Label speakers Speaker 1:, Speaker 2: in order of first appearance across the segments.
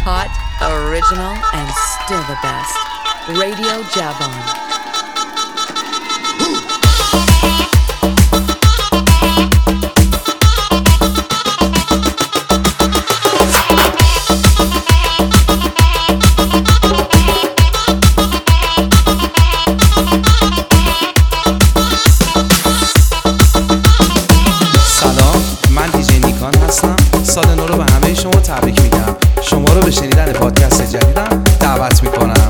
Speaker 1: Hot, original, and still the best. Radio Javon.
Speaker 2: سال نو رو به همه شما تبریک میگم. شما رو به شنیدن پادکست جدیدم دعوت میکنم.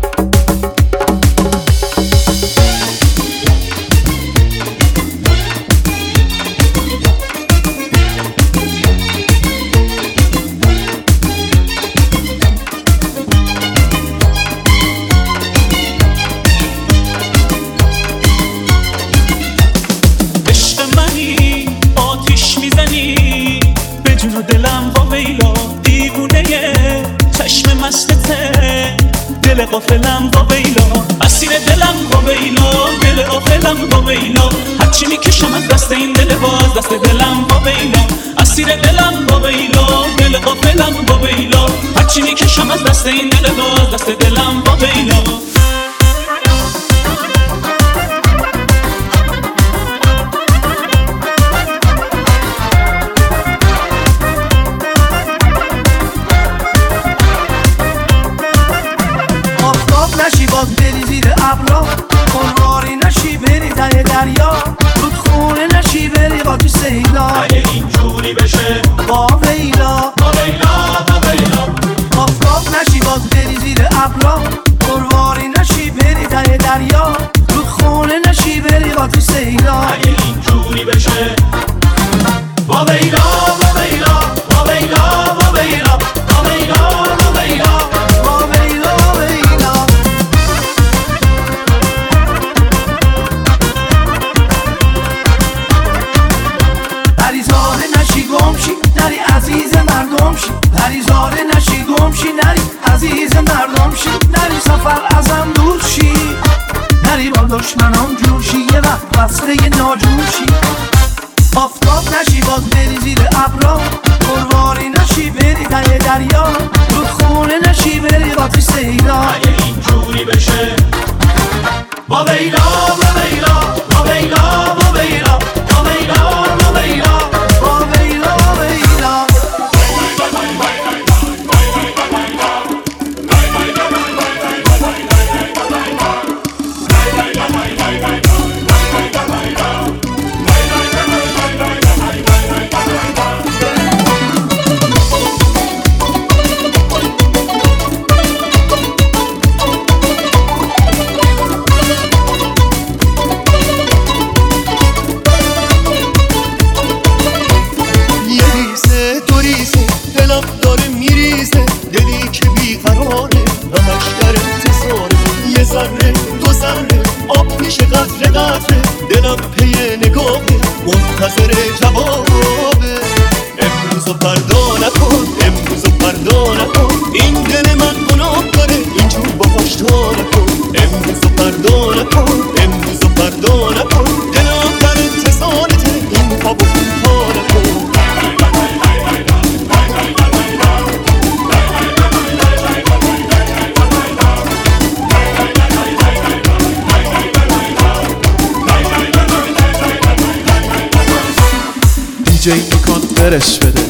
Speaker 3: دل غافلم با ویلا، اسیر دلم با ویلا، دل غافلم با ویلا، هرچی میکشم از دست این دل باز، دست دلم با ویلا، اسیر دلم با ویلا، دل غافلم با ویلا، هرچی میکشم از دست این دل باز، دست دلم با ویلا.
Speaker 4: بری زیر ابرا، قنواری نشی بری ته دریا، رودخونه نشی بری با تو سیلا،
Speaker 3: اگه اینجوری بشه
Speaker 4: با ویلا،
Speaker 3: با ویلا، با ویلا.
Speaker 4: آفتاب نشی باز بری زیر ابرا، قنواری نشی بری ته دریا، رودخونه نشی بری با تو سیلا،
Speaker 3: اگه اینجوری بشه با ویلا، با ویلا، با ویلا، با ویلا، با ویلا، با ویلا.
Speaker 4: نری عزیز مردم شی، نری زاره نشی گم شی، نری عزیز مردم شی، نری سفر ازم دور شی، نری با دشمنان جور شی، یه وقت بسته ناجور شی. آفتاب نشی باز بری زیر ابرا، قرواری نشی بری ته دریا، رودخونه نشی بری با تو سیلا،
Speaker 3: اگه اینجوری بشه با ویلا، با ویلا، با ویلا، با ویلا، با ویلا، با ویلا.
Speaker 5: دلم پی نگاه منتظر جوابه، امروز و فردا نکن، امروز و فردا نکن، این دل من گناه داره اینجور باهاش تا نکن، امروز و فردا نکن، امروز و فردا نکن، دلم در انتظارته این پا و اون پا نکن.
Speaker 2: دیجی میکن برش بده.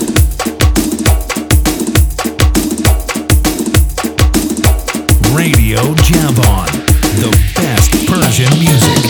Speaker 6: Radio Javon, the best Persian music.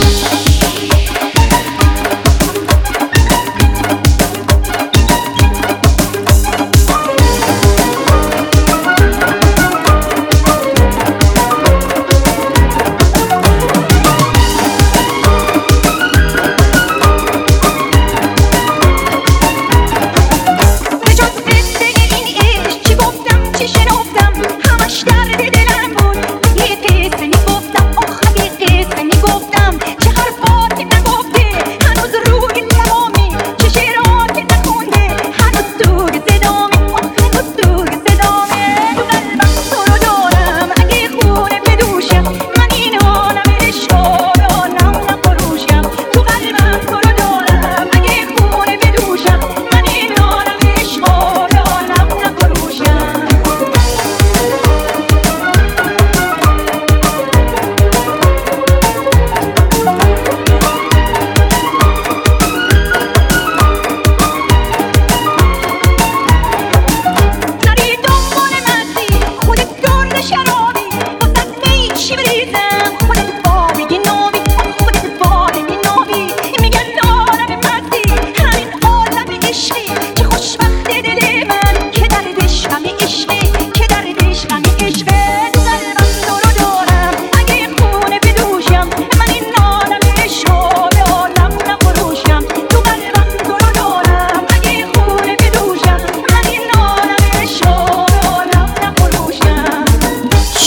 Speaker 7: چه حرف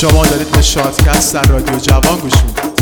Speaker 2: شما دارید به شادکست در رادیو جوان گوش میدید.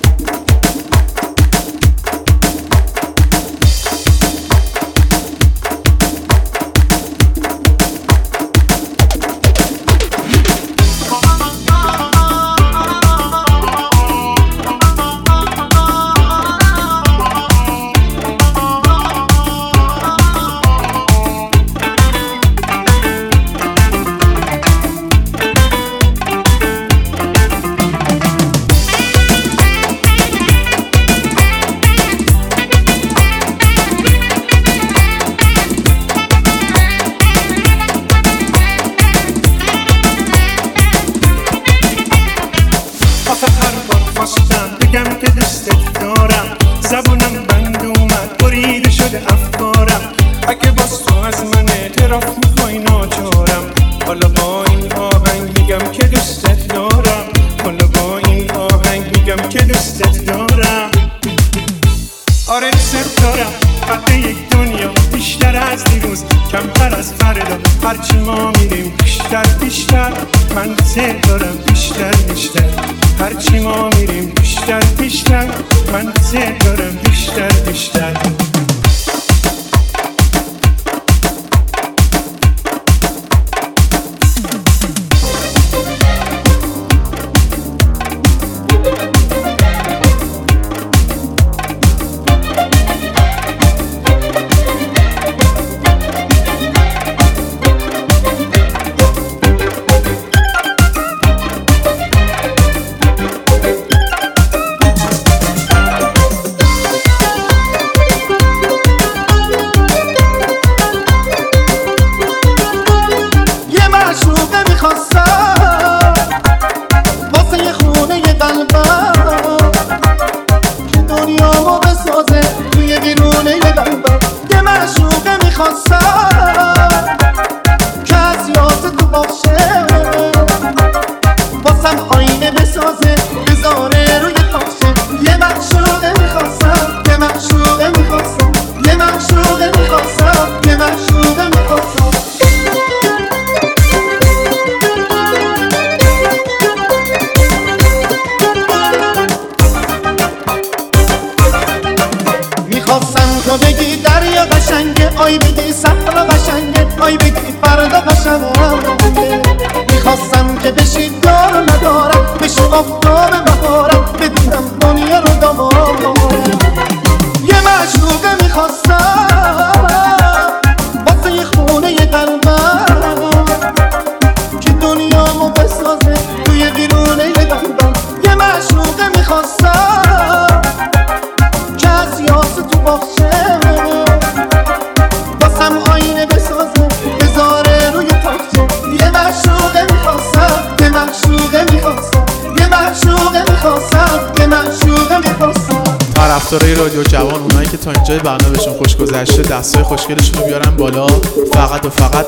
Speaker 2: طرفدارای رادیو جوان، اونایی که تا اینجای برنامه بهشون خوش گذشته، دستای خوشگلشون رو بیارن بالا. فقط و فقط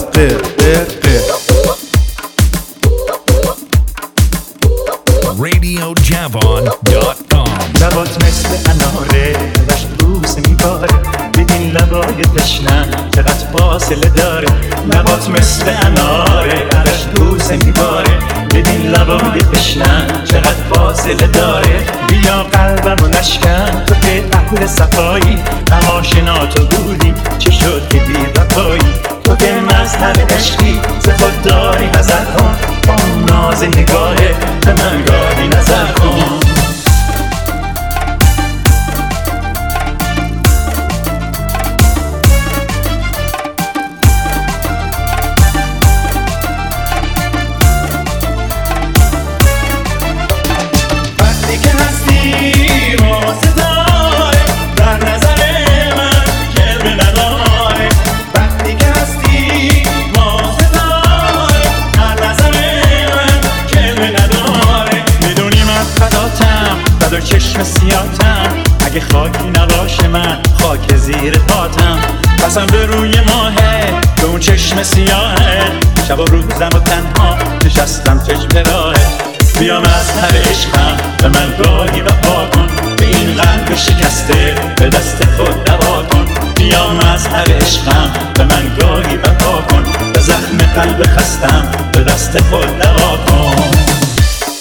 Speaker 6: RadioJavan.com.
Speaker 7: لبات مثل اناره دشت بوسه میباره، ببین لبای تشنه چقدر فاصله داره. لبات مثل اناره دشت بوسه میباره، ببین لبای تشنه چقدر فاصله داره. بیا قلبمو نشکن، تو که اهل صفایی، نماشنا تو بودی چه شد که بی وفایی. تو که مظهر عشقی، ز خود داری نظر کن، با ناز نگاهه به من گاهی نظر کن. چشم سیاتم، اگه خاکی نباشه من خاک زیر پاتم. قسم به روی ماهه، به اون چشم سیاهه، شب و روزم و تنها نشستم چشم راهه. بیا مظهر عشقم، به من گاهی وفا کن، به این قلب شکسته به دست خود دوا کن. بیا مظهر عشقم، به من گاهی وفا کن، به زخم قلب خستم به دست خود دوا کن.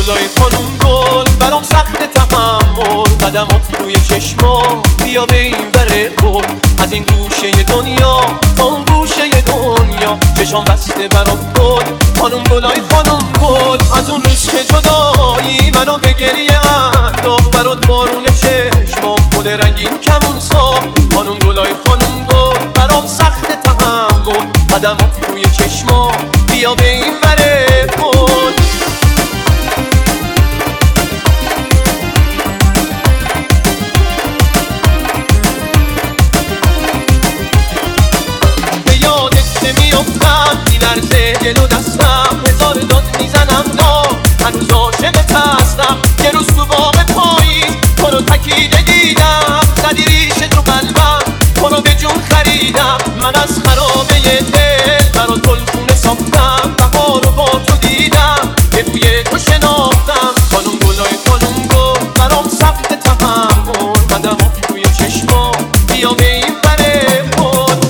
Speaker 5: گلای خانوم گل برام سخت تحمل قدمات روی چشما بیا به این وره گل از این گوشه دنیا تا اون گوشه دنیا چشام بسته برام گل خانوم گلای خانوم گل از اون روز که جدایی منو به گریه انداخت برات بارون چشما خود رنگین کمون ساخت خانوم گلای خانوم گل برام سخت تحمل قدمات روی چشما بیا به این وره گل میافتم میلرزه دل و دستم هزار داد میزنم نا هنوز عاشقت هستم یه روز تو باغ پاییز تو رو تکیده دیدم زدی ریشه تو قلبم تو رو به جون خریدم من از خرابه دل برات گلخونه ساختم بهار رو با تو دیدم یه بوی تو شناختم خانوم گلای خانوم گل برام سخت تحمل قدمات توی چشما بیا به این وره گل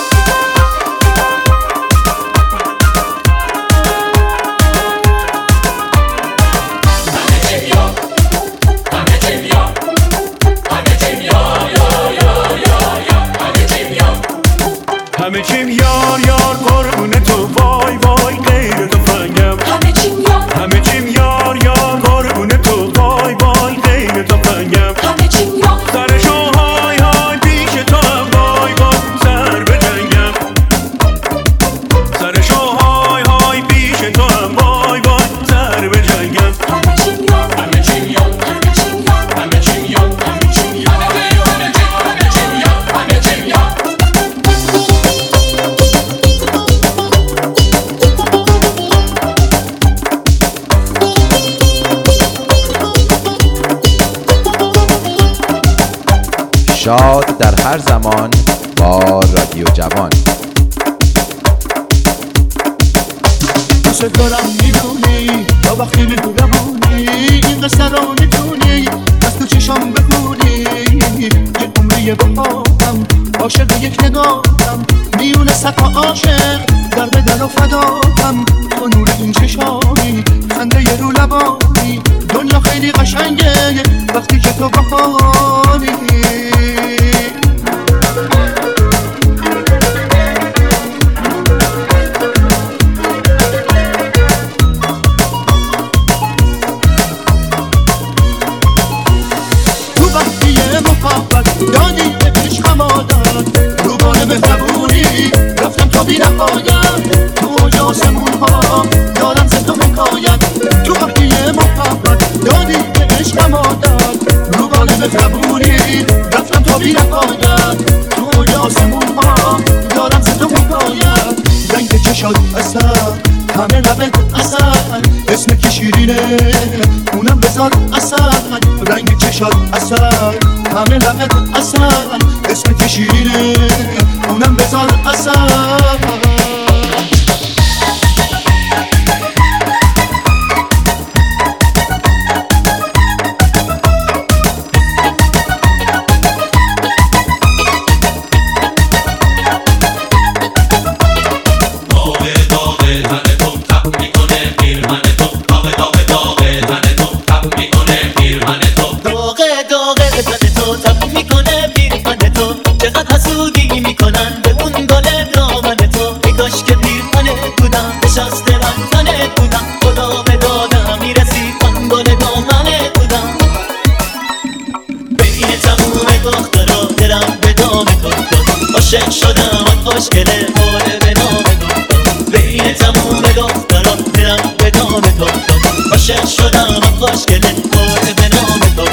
Speaker 7: همه چیم یار یار قربون تو وای وای غیر تو فنگم همه چیم یار یار قربون تو وای وای غیر تو فنگم سرشو های های پیش تو هم وای وای سر به جنگم سرشو های های پیش تو هم وای وای سر به جنگم همه چیم یار همه چیم یار همه چیم یار همه چیم یار
Speaker 8: شاد در هر زمان با رادیو جوان.
Speaker 4: دوست دارم میدونی تا وقتی میدونمونی این قصه رو میتونی از تو چشام بخونی یه عمری بخواهم عاشق یک نگاهم میونه صدها عاشق در بدن و فداهم تو نور این چشامی خنده ی رو لبانی دنیا خیلی قشنگه وقتی که تو بخوانی دادی عشقم آداد رو بار مهربونی رفتم تا بی نهایت تو اوج آسمون ها دارم زد و حکایت تو وقتی محبت دادی عشقم آداد رو بار مهربونی رفتم تا بی نهایت تو اوج آسمون ها دارم زد و حکایت رنگ چشات اصل همه لبت اصل اسم که شیرینه اونم بذار اصل رنگ چشات اصل همه لبت اصل اسم که شیرینه اونم بذار اصل عاشق شدم خوشگله باره به نام تو بین تموم دختران دلم به نام تو عاشق شدم خوشگله باره به نام تو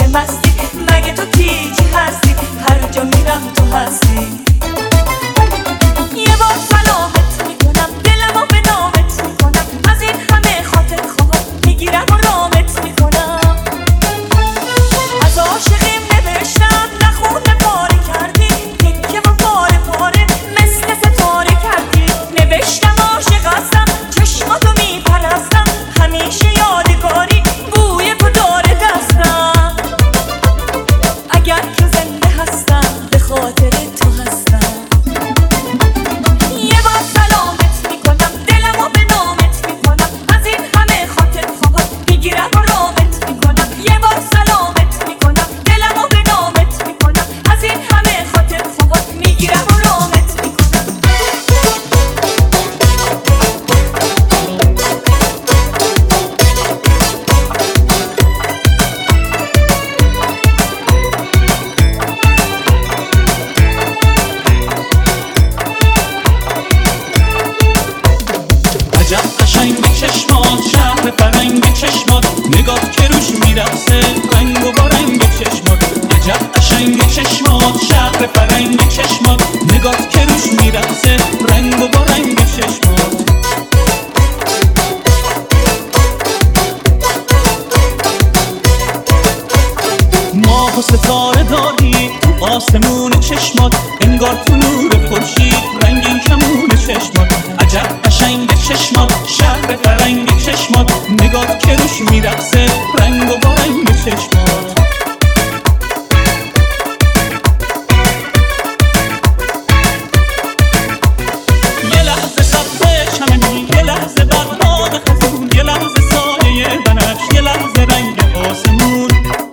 Speaker 9: مستی، مگه تو تیجی هستی، هر جا میرم تو هستی. یه بار سلامت میکنم، دلمو به نامت میکنم، از این همه خاطر خواه میگیرم و رامت میکنم. از عاشقیم نوشتم نخونه پاره کردی، تکه و پاره پاره مثل ستاره کردی. نوشتم عاشق هستم، چشماتو میپرستم، همیشه یادگاری بوی تو داره دستم. اگر که زنده هستم به خاطر تو هستم. یه بار سلامت میکنم، دلمو به نامت میکنم، از این همه خاطر خواه میگیرم و رامت میکنم. یه بار سلامت میکنم، دلمو به نامت میکنم، از این همه خاطر خواه میگیرم و رامت میکنم.
Speaker 3: عجب قشنگ چشمات، شهر فرنگ چشمات، نگاه که روش میرقصه رنگ و با رنگ چشمات. عجب قشنگ چشمات، شهر فرنگ چشمات، نگاه که روش میرقصه رنگ و با رنگ چشمات. ماه و ستاره داری تو آسمون چشمات، انگار تو نور خورشید رنگین کمون چشمات. عجب قشنگ چشمات، شهر فرنگ چشمات، نگاه که روش میرقصه رنگ و با رنگ چشمات. یه لحظه سبزه چمنی، یه لحظه باد خزون، یه لحظه سایه بنفش، یه لحظه رنگ آسمون.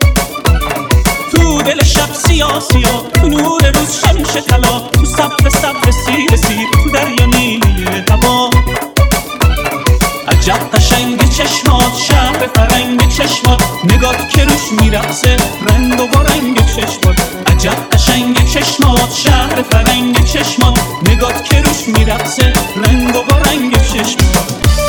Speaker 3: تو دل شب سیاه سیاه، تو نور روز شمش طلا، تو صبر صبر سیر سیر، تو دریا نیلی هوا. عجب قشنگ چشمات، شهر فرنگ چشمات، نگاه که روش میرقصه رنگ و با رنگ چشمات. عجب قشنگ چشمات، شهر فرنگ چشمات، نگاه که روش میرقصه رنگ و با رنگ چشمات.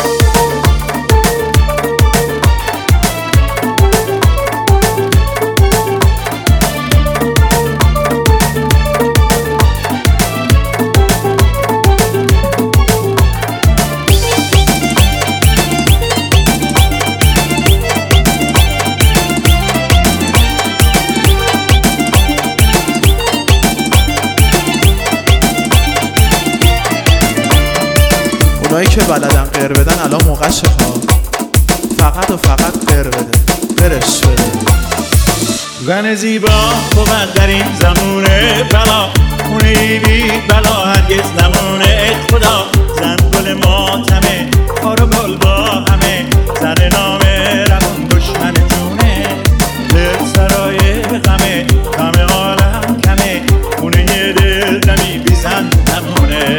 Speaker 10: اونایی که بلدن قر بدن الان موقعشه ها، فقط و فقط قر بده، برش بده.
Speaker 7: زن زیبا بود در این زمونه بلا، خونه بی بلا هرگز نمونه. خدا زن گل ماتمه، خار و گل با همه، زن نامه روان دشمن جونه. دل سرای غمه، غم عالم کمه، خونه دل دمی بی زن نمونه.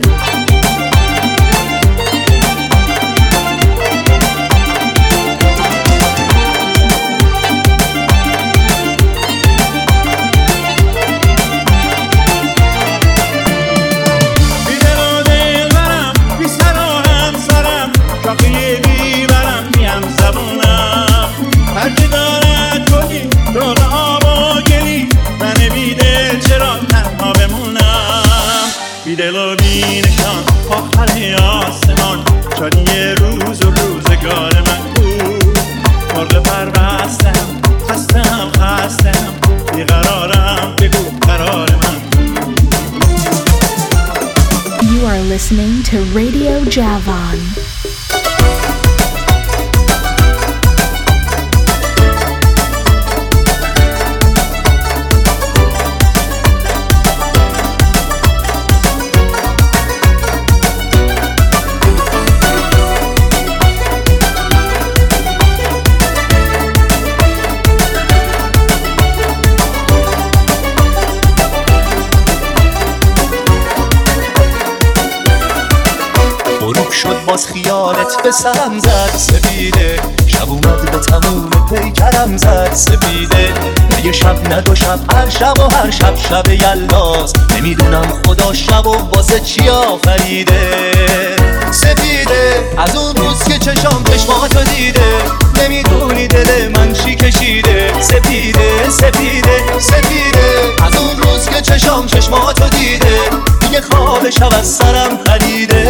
Speaker 7: دل و بینشان آخر آسمان، شادی روز و روزگار من بود. مرغ پربستم، خستم، بیقرارم، بگو قرار من.
Speaker 11: You are listening to Radio Javan.
Speaker 5: باز خیالت به سرم زد سپیده، شب اومد به تموم پیکرم زد سپیده. نه یه شب نه دو شب، هر شب و هر شب شب یلاست. نمیدونم خدا شب و واسه چی آفریده سپیده. از اون روز که چشام چشماتو دیده، نمیدونی دل من چی کشیده سپیده. سفیده سفیده از اون روز که چشام چشماتو دیده دیگه خواب شب از سرم پریده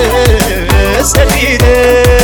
Speaker 5: سفیده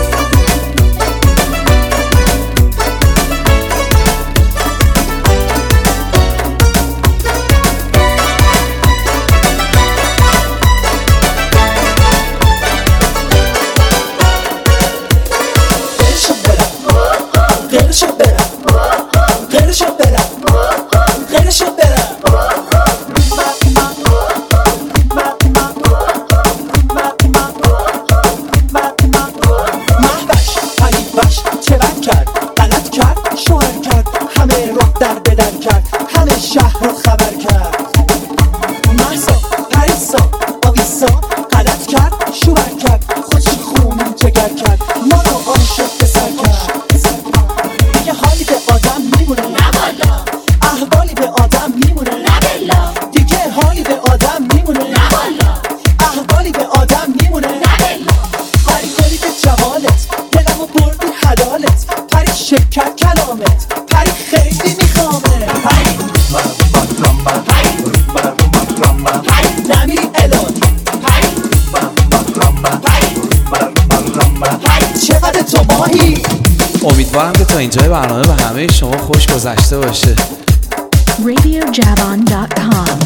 Speaker 2: امیدوارم که تا اینجای برنامه به همه شما خوش گذشته باشه.
Speaker 11: RadioJavan.com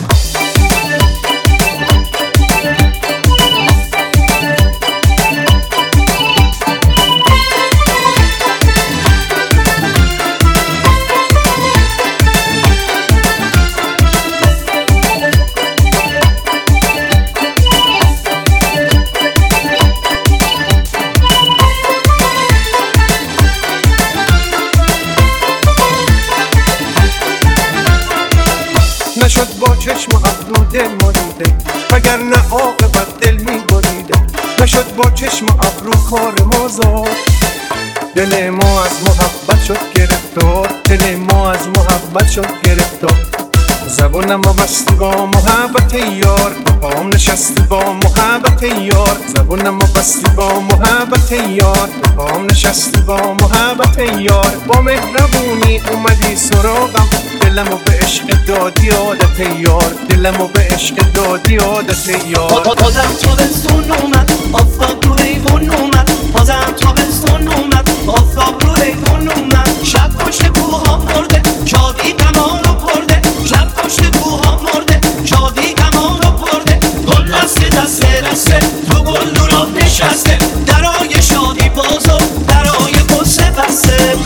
Speaker 12: نشد با چشم و ابرو دل مریده وگرنه عاقبت دل می بریده نشد با چشم و ابرو کار ما زاد دل ما از محبت شد گرفتار دل ما از محبت شد گرفتار زبونم و بستی با محبت یار پام نشستی با محبت یار زبونم و بستی با محبت یار پام نشستی با محبت یار با مهربونی اومدی سراغم دلمو به عشق دادی عادت یار دلمو به عشق دادی عادت یار
Speaker 5: بازم تابستون اومد آفتاب رو ایوون اومد بازم تابستون اومد آفتاب رو ایوون اومد شب پشت کوها مرده شادی غما رو برده شب پشت کوها مرده شادی غما رو برده گل دسته دسته دسته تو گلدونا نشسته درای شادی باز و درای قصه بسته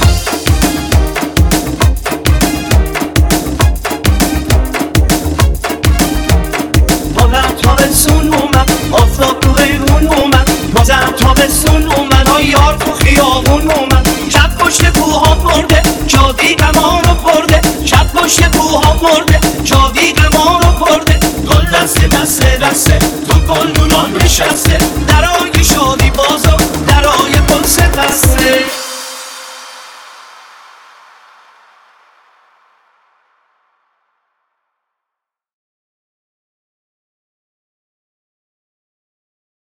Speaker 5: تابستون اومد آفتاب رو ایوون اومد بازم تابستون اومد یار تو خیابون اومد شب پشت کوها مرده شادی غما رو برده شب پشت کوها مرده شادی غما رو برده گل دسته دسته دسته تو گلدونا نشسته درای شادی باز و درای قصه بسته